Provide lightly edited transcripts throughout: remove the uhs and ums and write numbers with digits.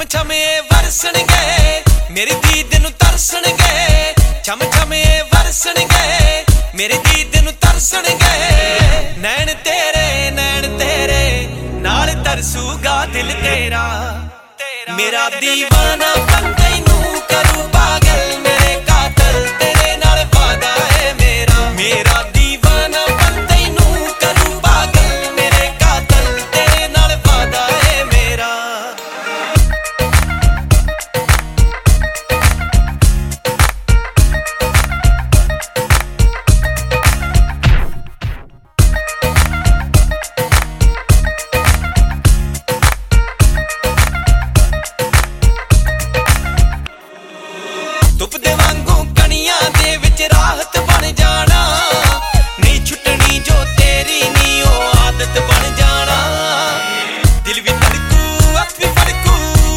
छम ये वरसणगे मेरी दीद नू तरसणगे छम छम ये वरसणगे मेरी दीद नू तरसणगे नैन तेरे नाल तरसूगा दिल तेरा मेरा दीवाना बंदे नू करू पागल मेरे कातल तेरे नाल वादा है मेरा दीवाना बंदे नू करू पागल मेरे कातल तेरे नाल वादा है मेरा धुप दे वांगू कणियां दे विच राहत बन जाना नहीं छुटनी जो तेरी नी ओ आदत बन जाना दिल भी धड़कू अख भी फड़कू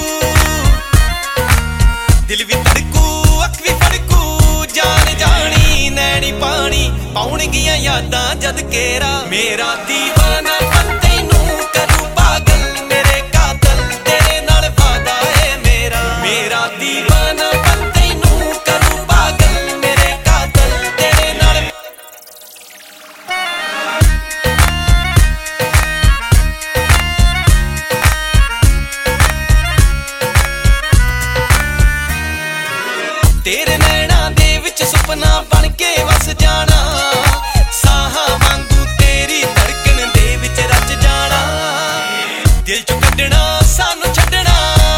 दिल भी धड़कू अख भी फड़कू जान जानी नैनी पानी पाउणगियां यादां जद केरा मेरा दीवाना बंदे नू करू पागल मेरे कातल तेरे नाल वादा है मेरा दीवाना बंदे नू करू पागल मेरे कातल तेरे नाल तेरे नैना दे विच सुपना बन के वस जाना साहां वांगू तेरी धड़कन दे विच रच जाना दिल चों कड्डना सानू छड्डना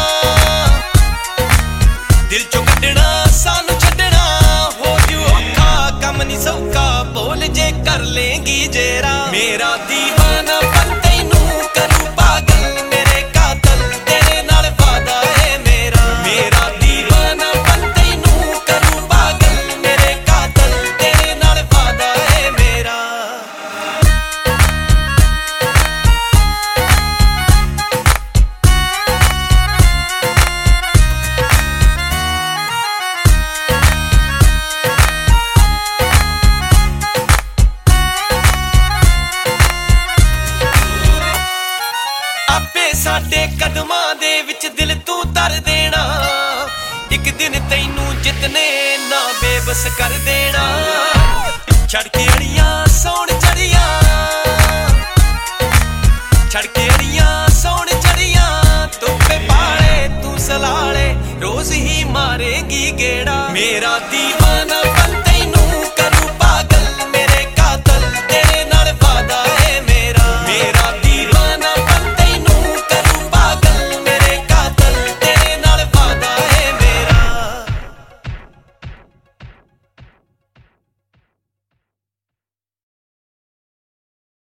दिल चों कड्डना सानू छड्डना हो जू औखा कम नहीं सौखा बोल जे कर लेंगी जेरा मेरा दीवाना बंदे नू करू पागल मेरे कातल तेरे नाल वादा है मेरा दीवाना बंदे नू करू पागल मेरे कातल तेरे नाल वादा है मेरा आपे साडे कदमां दे विच दिल तू तर देना एक दिन तैनू जितने ना बेबस कर देना छड़ के अड़ियां सौण चढ़ियां छड़ के अड़ियां सौण चढ़ियां तोपे पाले तू सलाले रोज ही मारेगी गेड़ा मेरा दीवाना